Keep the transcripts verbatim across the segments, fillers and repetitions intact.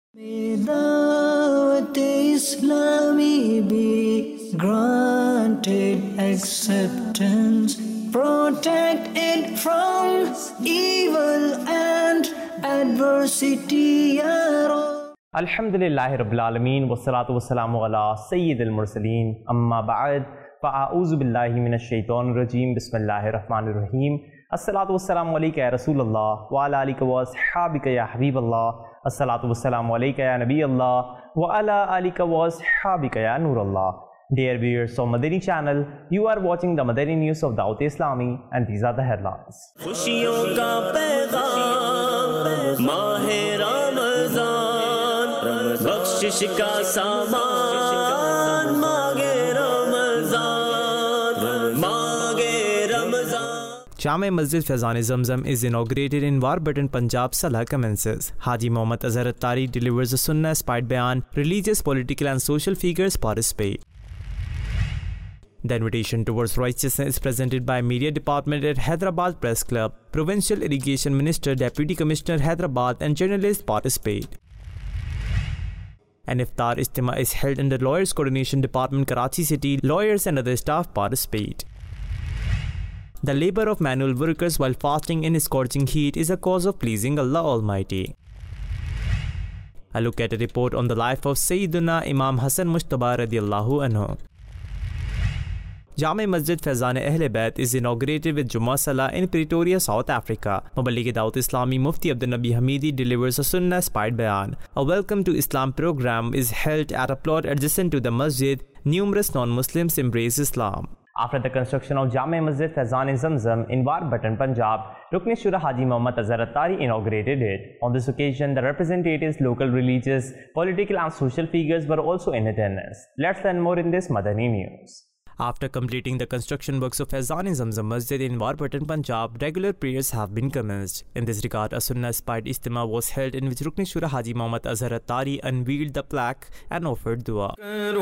May Islami be granted acceptance, protect it from evil and adversity, Ya Rabb. Alhamdulillahi Rabbil Alameen, wassalatu wassalamu ala Sayyidil Mursaleen, amma ba'd, fa'a'uzu billahi minash shaitanir rajeem, bismillahir rahmanir rahim. Assalatu wassalamu alayka ya Rasulullah, wa ala alika wa ashabika ya Habiballah. Assalatu wassalamu alayka ya Nabi Allah, wa ala alika wa ashabika ya Nurullah. Dear viewers of Madani channel, you are watching the Madani news of Dawat Islami, and these are the headlines. खुशियों का पैगाम माहे रमज़ान, बख्शिश का सामान मांगे रमज़ान, मांगे Ramzan. Jame Masjid Faizan Zamzam is inaugurated in Warburton, Punjab. Salah commences. Haji Muhammad Azhar Attari delivers a Sunnah-inspired bayan. Religious, political and social figures participate. The invitation towards righteousness is presented by Media Department at Hyderabad Press Club. Provincial Irrigation Minister, Deputy Commissioner Hyderabad and journalists participate. An Iftar Ijtima is held in the Lawyers Coordination Department, Karachi City. Lawyers and other staff participate. The labor of manual workers while fasting in scorching heat is a cause of pleasing Allah Almighty. A look at a report on the life of Sayyiduna Imam Hassan Mujtaba radiallahu anhu. Jame Masjid Faizan Ahle Bayt is inaugurated with Jummah Salah in Pretoria, South Africa. Muballigh Dawat Islami Mufti Abdul Nabi Hamidi delivers a Sunnah-inspired bayan. A Welcome to Islam program is held at a plot adjacent to the masjid. Numerous non-Muslims embrace Islam. After the construction of Jame Masjid Faizan Zamzam in Warburton, Punjab, Rukn Shura Haji Muhammad Azhar Attari inaugurated it. On this occasion, the representatives, local religious, political and social figures were also in attendance. Let's learn more in this Madani news. After completing the construction works of Faizan Zamzam Masjid in Warburton, Punjab, regular prayers have been commenced. In this regard, a Sunnah-inspired Ijtima was held in which Rukn Shura Haji Muhammad Azhar Attari unveiled the plaque and offered dua.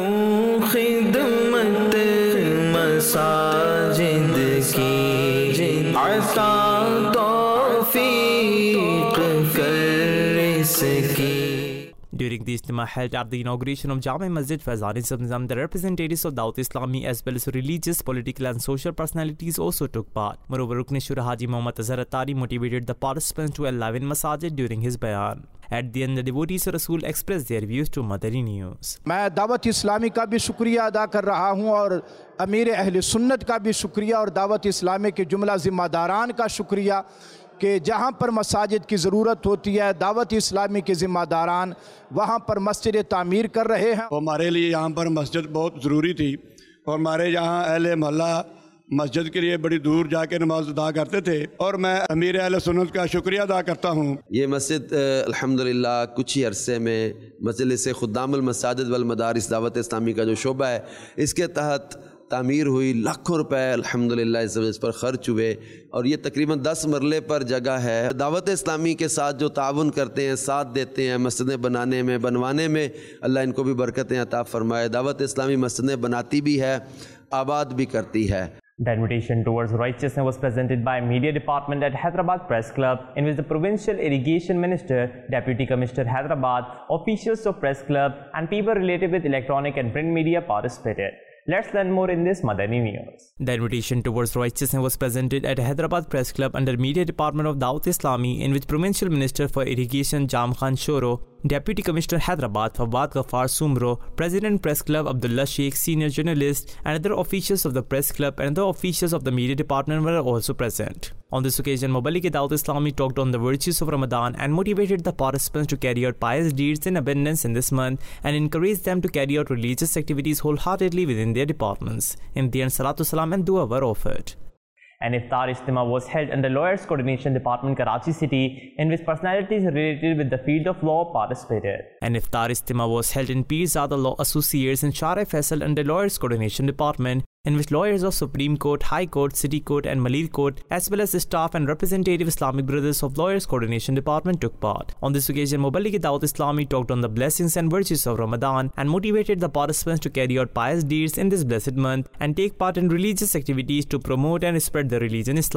During the Ijtima held at the inauguration of Jame Masjid Faizan Zamzam, the representatives of Dawat Islami as well as religious, political and social personalities also took part. Moreover, Rukn Shura Haji Muhammad Azhar Attari motivated the participants to enliven masajid during his bayan. At the end, the devotees of Rasul expressed their views to Madani News. मैं दावत इस्लामी का भी शुक्रिया अदा कर रहा हूँ और अमीर अहले सुन्नत का भी शुक्रिया और दावत इस्लामी के जुमला ज़िम्मेदारान का शुक्रिया कि जहाँ पर मसाजिद की ज़रूरत होती है दावत इस्लामी के ज़िम्मेदारान वहाँ पर मस्जिद तामीर कर रहे हैं. हमारे लिए यहाँ पर मस्जिद बहुत ज़रूरी थी और हमारे यहाँ अहले मोहल्ला मस्जिद के लिए बड़ी दूर जाके नमाज अदा करते थे और मैं अमीर अहले सुन्नत का शुक्रिया अदा करता हूँ. ये मस्जिद अल्हम्दुलिल्लाह कुछ ही अरसे में मजलिस खुद्दामुल मसाजिद वल मदारिस दावत इस्लामी का जो शोबा है इसके तहत तामीर हुई. लाखों रुपए अल्हम्दुलिल्लाह इस इस पर ख़र्च हुए और ये तकरीबन दस मरले पर जगह है. दावत इस्लामी के साथ जो ताउन करते हैं, साथ देते हैं मस्जिदें बनाने में, बनवाने में, अल्लाह इनको भी बरकतें अता फरमाए. दावत इस्लामी मस्जिदें बनाती भी है, आबाद भी करती है. The invitation towards righteousness was presented by Media Department at Hyderabad Press Club, in which the Provincial Irrigation Minister, Deputy Commissioner Hyderabad, officials of Press Club and people related with electronic and print media participated. Let's learn more in this Madani News. The invitation towards righteousness was presented at Hyderabad Press Club under Media Department of Dawat Islami, in which Provincial Minister for Irrigation Jam Khan Shoro, Deputy Commissioner Hyderabad Fawad Ghaffar Sumro, President Press Club Abdullah Sheikh, senior journalists and other officials of the Press Club and other officials of the Media Department were also present. On this occasion, Muballigh Dawat Islami talked on the virtues of Ramadan and motivated the participants to carry out pious deeds in abundance in this month and encouraged them to carry out religious activities wholeheartedly within their departments. In the end, Salatu Salam and Dua were offered. An Iftar Ijtima was held in the Lawyers Coordination Department, Karachi City, in which personalities related with the field of law participated. An Iftar Ijtima was held in Pirzada Law Associates in Shara Faisal under Lawyers Coordination Department, in which lawyers of Supreme Court, High Court, City Court and Malir Court, as well as the staff and representative Islamic Brothers of Lawyers Coordination Department took part. On this occasion, Muballigh Dawat Islami talked on the blessings and virtues of Ramadan and motivated the participants to carry out pious deeds in this blessed month and take part in religious activities to promote and spread the religion Islam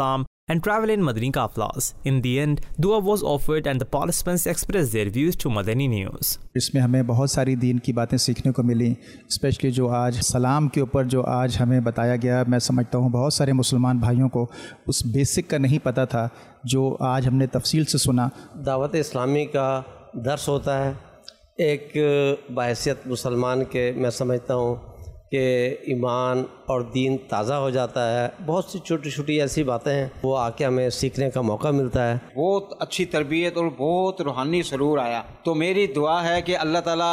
and travel in Madani Qaflas. In the end, dua was offered and the participants expressed their views to Madani News. इसमें हमें बहुत सारी दीन की बातें सीखने को मिली, specially जो आज सलाम के ऊपर जो आज हमें बताया गया, मैं समझता हूँ बहुत सारे मुसलमान भाइयों को उस बेसिक का नहीं पता था जो आज हमने तफसील से सुना। दावत इस्लामी का दर्स होता है एक बहैसियत मुसलमान के, मैं समझता हूँ कि ईमान और दीन ताज़ा हो जाता है। बहुत सी छोटी छोटी ऐसी बातें हैं वो आके हमें सीखने का मौका मिलता है। बहुत अच्छी तरबियत और बहुत रूहानी सरूर आया। तो मेरी दुआ है कि अल्लाह ताला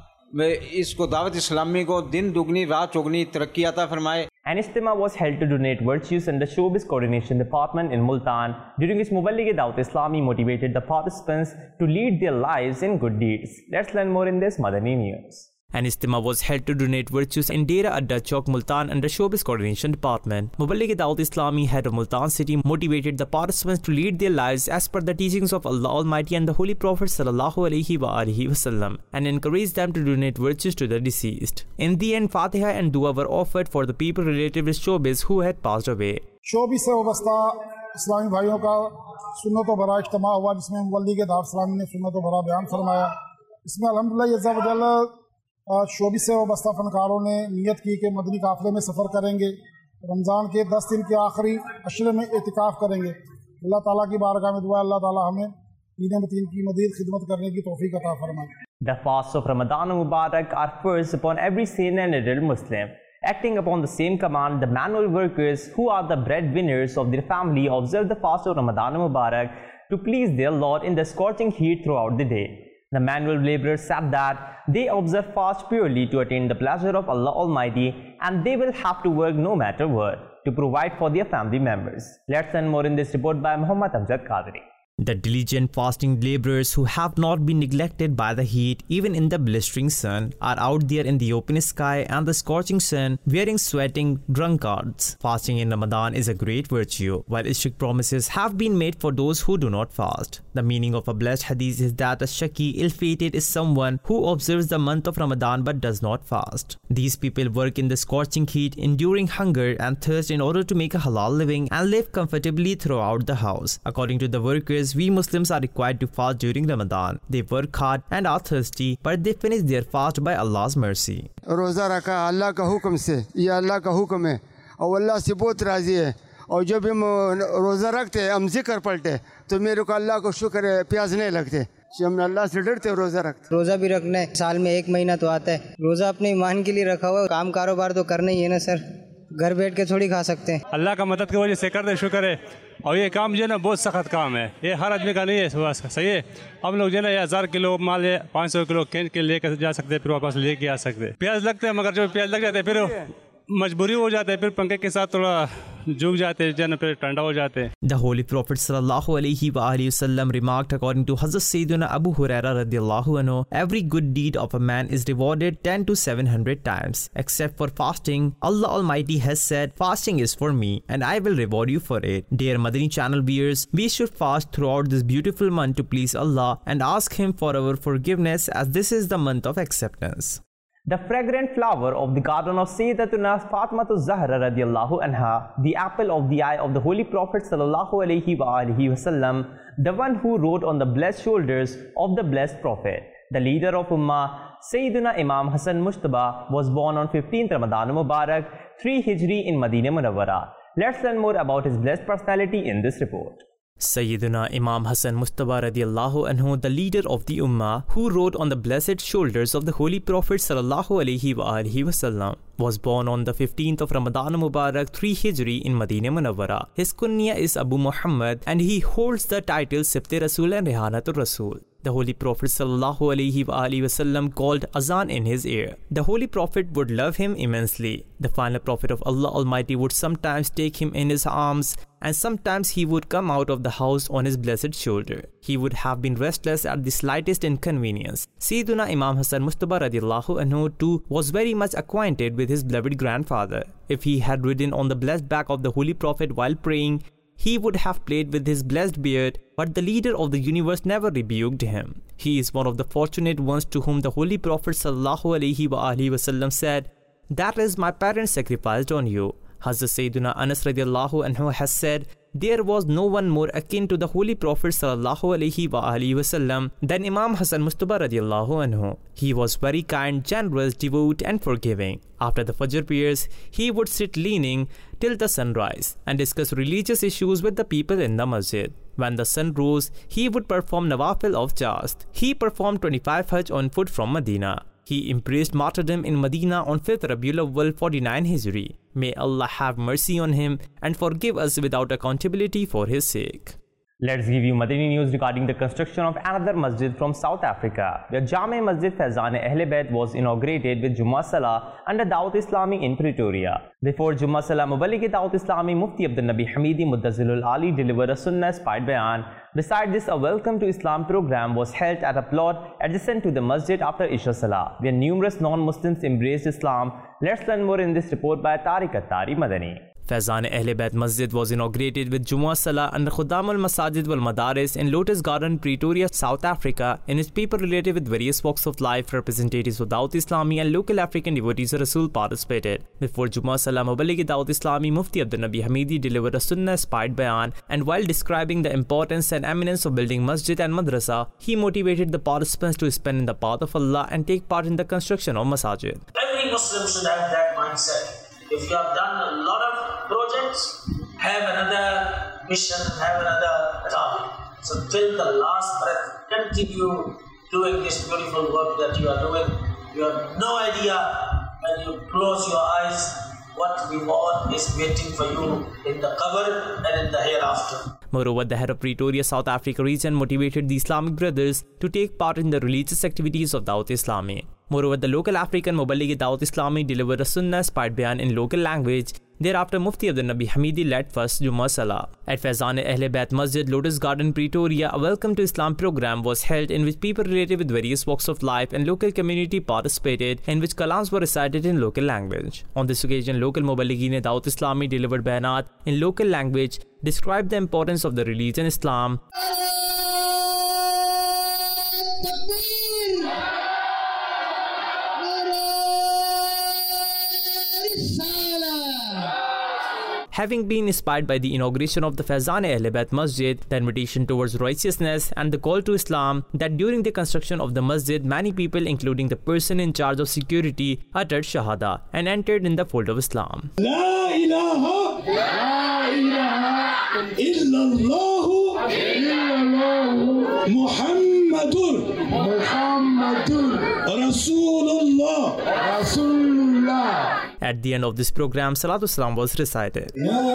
इसको दावत इस्लामी को दिन दुगनी रात चौगनी तरक्की अता फरमाए। An Ijtima was held to donate virtues in the Showbiz Coordination Department in Multan, during which Muballigh Dawat Islami motivated the participants to lead their lives in good deeds. Let's learn more in this Madani News. An Ijtima was held to donate virtues in Dera Adda Chowk, Multan under Showbiz Coordination Department. Muballigh Dawat Islami, head of Multan city, motivated the participants to lead their lives as per the teachings of Allah Almighty and the Holy Prophet sallallahu alaihi wa alihi wasallam, and encouraged them to donate virtues to the deceased. In the end, Fatiha and Dua were offered for the people related with Showbiz who had passed away. Showbiz से वाबस्ता इस्लामी भाइयों का सुन्नतों भरा इज्तिमा हुआ, जिसमें मुबल्लिग दावत इस्लामी ने सुन्नतों भरा बयान फरमाया। इसमें अल्हम्दुलिल्लाह अज़्ज़ा व जल्ल शोबिस से वाबस्ता फ़नकारों ने नियत की कि मदनी काफ़िले में सफ़र करेंगे, रमज़ान के दस दिन के आखिरी अशरे में एतिकाफ़ करेंगे। अल्लाह ताला की बारगाह में दुआ अल्लाह ताला हमें दीन मतीन की मज़ीद खिदमत करने की तौफ़ीक़ अता फरमाए। The fasts of Ramadan Mubarak are first upon every sane and adult Muslim. Acting upon the same command, the manual workers who are the breadwinners of their family observe the fast of Ramadan Mubarak to please their Lord in the scorching heat throughout the day. The manual laborers said that they observe fast purely to attain the pleasure of Allah Almighty, and they will have to work no matter what to provide for their family members. Let's learn more in this report by Muhammad Amjad Qadri. The diligent fasting laborers who have not been neglected by the heat, even in the blistering sun, are out there in the open sky and the scorching sun, wearing sweating drunkards. Fasting in Ramadan is a great virtue, while strict promises have been made for those who do not fast. The meaning of a blessed hadith is that a shaki, ill-fated, is someone who observes the month of Ramadan but does not fast. These people work in the scorching heat, enduring hunger and thirst in order to make a halal living and live comfortably throughout the house. According to the workers, we Muslims are required to fast during Ramadan. They work hard and are thirsty, but they finish their fast by Allah's mercy. रोज़ा रखा अल्लाह का हुक्म से, ये अल्लाह का हुक्म है और अल्लाह से बहुत राज़ी है। और जब हम रोज़ा रखते हैं, हम जिक्र पढ़ते तो मेरे को अल्लाह को शुक्र है, प्यास नहीं लगते। हम अल्लाह से डरते रोज़ा रखते। रोज़ा भी रखना है, साल में एक महीना तो आता है। रोज़ा अपने ईमान के लिए रखा हुआ है, काम कारोबार तो करना ही है ना सर, घर बैठ के थोड़ी खा सकते हैं। अल्लाह का मदद की वजह से करते शुक्र है। और ये काम जो है ना बहुत सख्त काम है, ये हर आदमी का नहीं है, सही है। हम लोग जो है ना हज़ार किलो माल है, पाँच सौ किलो खेल के लेकर जा सकते हैं, फिर वापस लेके आ सकते हैं। प्याज लगते हैं, मगर जब प्याज लग जाते हैं फिर मजबूरी हो जाता है, फिर पंखे के साथ थोड़ा झुक जाते हैं, जन फिर ठंडा हो जाते हैं। The Holy Prophet sallallahu alaihi wa alihi wasallam remarked, according to Hazrat Sayyidina Abu Huraira radiyallahu anhu, every good deed of a man is rewarded ten to seven hundred times, except for fasting. Allah Almighty has said, fasting is for me and I will reward you for it. Dear Madani channel viewers, we should fast throughout this beautiful month to please Allah and ask Him for our forgiveness, as this is the month of acceptance. The fragrant flower of the garden of Sayyidatuna Fatimatu Zahra radiyallahu anha, the apple of the eye of the Holy Prophet sallallahu alaihi wa alihi wasallam, the one who rode on the blessed shoulders of the blessed Prophet, the leader of Ummah, Sayyidina Imam Hassan Mujtaba, was born on fifteenth Ramadan Mubarak, three Hijri in Madinah Munawwara. Let's learn more about his blessed personality in this report. Sayyidina Imam Hassan Mujtaba radiyallahu anhu, the leader of the Ummah, who rode on the blessed shoulders of the Holy Prophet sallallahu alaihi wa alihi wasallam, was born on the fifteenth of Ramadan Mubarak, three Hijri in Madinah Munawwara. His kunya is Abu Muhammad and he holds the titles Sibte Rasul and Rehanatul Rasul. The Holy Prophet sallallahu alaihi wa alihi wasallam called azan in his ear. The Holy Prophet would love him immensely. The final Prophet of Allah Almighty would sometimes take him in his arms, and sometimes he would come out of the house on his blessed shoulder. He would have been restless at the slightest inconvenience. Sayyiduna Imam Hassan Mujtaba radiyallahu anhu too was very much acquainted with his beloved grandfather. If he had ridden on the blessed back of the Holy Prophet while praying, he would have played with his blessed beard, but the leader of the universe never rebuked him. He is one of the fortunate ones to whom the Holy Prophet sallallahu alaihi wa alihi wasallam said, "That is my parents sacrificed on you." Hazrat Sayyiduna Anas radiyallahu anhu has said, there was no one more akin to the Holy Prophet sallallahu alaihi wasallam than Imam Hassan Mustaba radiallahu anhu. He was very kind, generous, devout and forgiving. After the Fajr prayers, he would sit leaning till the sunrise and discuss religious issues with the people in the masjid. When the sun rose, he would perform nawafil of fast. He performed twenty-five Hajj on foot from Medina. He embraced martyrdom in Medina on fifth Rabiul Awwal forty-nine Hijri. May Allah have mercy on him and forgive us without accountability for his sake. Let's give you Madani news regarding the construction of another masjid from South Africa, where Jami Masjid Faizan Ahle Bayt was inaugurated with Jummah Salah under Dawat Islami in Pretoria. Before Jummah Salah, Muballigh Dawat Islami Mufti Abdul Nabi Hamidi Muddazilul Ali delivered a Sunnah-inspired bayan. Besides this, a Welcome to Islam program was held at a plot adjacent to the masjid after Isha Salah, where numerous non-Muslims embraced Islam. Let's learn more in this report by Tariq Attari Madani. Faizan Ahle Bayt Masjid was inaugurated with Jummah Salah under Khuddam al-Masajid wal Madaris in Lotus Garden, Pretoria, South Africa, and its people related with various walks of life, representatives of Dawat Islami and local African devotees of Rasul participated. Before Jummah Salah, Muballigh Dawat Islami Mufti Abdul Nabi Hamidi delivered a Sunnah-inspired bayan, and while describing the importance and eminence of building masjid and madrasa, he motivated the participants to spend in the path of Allah and take part in the construction of masajid. Every Muslim should have that mindset. If you have done a lot of projects, have another mission, have another target. So till the last breath, continue doing this beautiful work that you are doing. You have no idea when you close your eyes what reward is waiting for you in the qabr and in the hereafter. Moreover, the head of Pretoria, South Africa region motivated the Islamic brothers to take part in the religious activities of Dawat Islami. Moreover, the local African Muballigh Dawat Islami delivered a Sunnah-inspired bayan in local language. Thereafter, Mufti Abdul Nabi Hamidi led first Jummah Salah. At Faizan Ahle Bayt Masjid, Lotus Garden, Pretoria, a Welcome to Islam program was held in which people related with various walks of life and local community participated, in which kalams were recited in local language. On this occasion, local Muballighin Dawat Islami delivered bayanat in local language, described the importance of the religion Islam. Having been inspired by the inauguration of the Faizan Ahle Bayt Masjid, the invitation towards righteousness and the call to Islam, that during the construction of the masjid, many people, including the person in charge of security, uttered Shahada and entered in the fold of Islam. La ilaha, la ilaha illallah, illallah, Muhammadur, Muhammadur, Rasulullah, Rasulullah. At the end of this program, Salatu Salam was recited.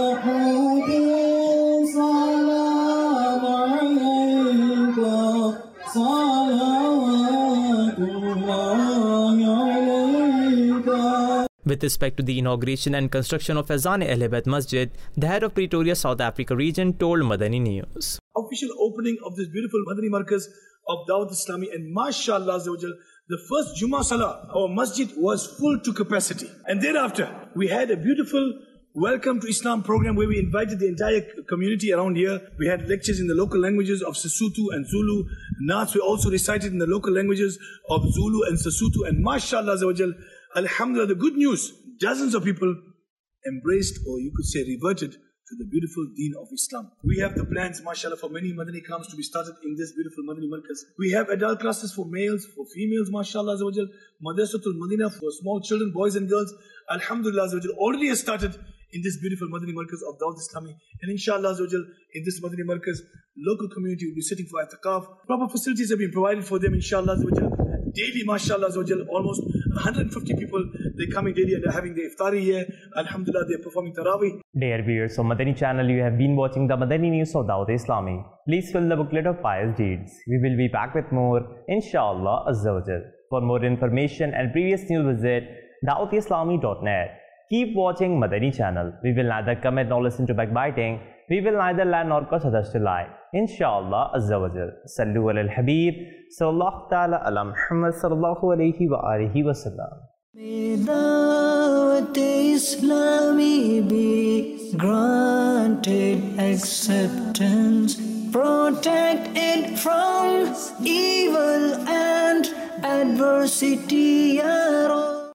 With respect to the inauguration and construction of Faizan Ahle Bayt Masjid, the head of Pretoria, South Africa region told Madani News. Official opening of this beautiful Madani Markaz of Dawat Islami, and mashallah, the first Jummah Salah, our masjid was full to capacity. And thereafter, we had a beautiful Welcome to Islam program where we invited the entire community around here. We had lectures in the local languages of Sesotho and Zulu. Naats were also recited in the local languages of Zulu and Sesotho. And mashallah, alhamdulillah, the good news, dozens of people embraced, or you could say reverted, to the beautiful deen of Islam. We have the plans, mashallah, for many Madani camps to be started in this beautiful Madani Markaz. We have adult classes for males, for females, mashallah, Madrasatul Madina for small children, boys and girls. Alhamdulillah, already has started in this beautiful Madani Markaz of Dawat Islami. And inshallah, in this Madani Markaz, local community will be sitting for i'tikaf. Proper facilities have been provided for them, inshallah. Daily, mashallah, almost one hundred fifty people, they're coming daily and they're having the iftari here. Alhamdulillah, they're performing tarawih. Dear viewers of Madani channel, you have been watching the Madani news of Dawat Islami. Please fill the booklet of pious deeds. We will be back with more, inshallah azza wa jal. For more information and previous news, visit dawat islami dot net. Keep watching Madani channel. We will neither comment nor listen to backbiting. We will neither lie nor cause others to lie. Inshallah azza wa jal. Sallu ala al-Habib sallallahu ta'ala ala Muhammad sallallahu alayhi wa alihi wa sallam. May Dawat Islami be granted acceptance. Protect it from evil and adversity. Ya